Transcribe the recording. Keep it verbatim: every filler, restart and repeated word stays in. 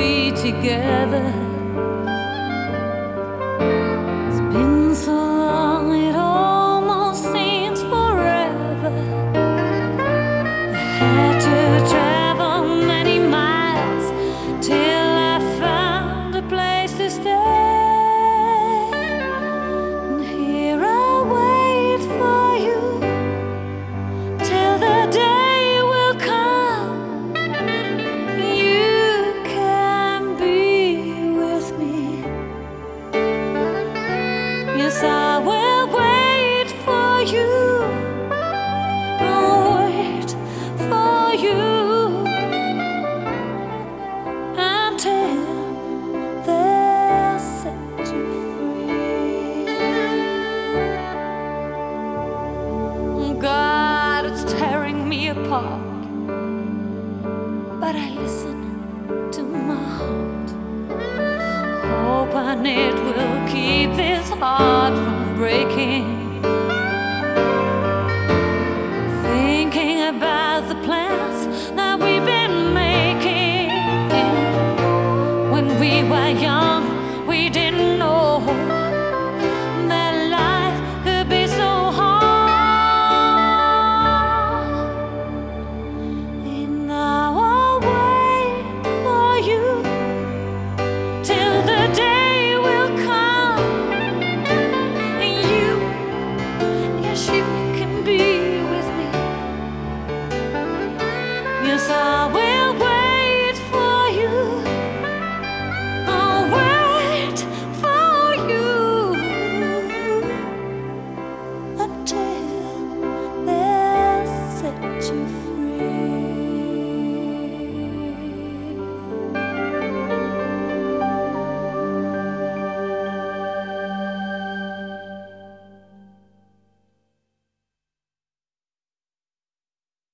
be together. It's been so long, it almost seems forever. I had to travel many miles till I found a place to stay. And here I wait for you till the day will come. You can be with me. Yes, I will wait for you. I'll wait for you until they'll set you free. God, it's tearing me apart, but I listen to my heart, hoping it will keep this heart from breaking. Thinking about the plans that we've been making when we were young.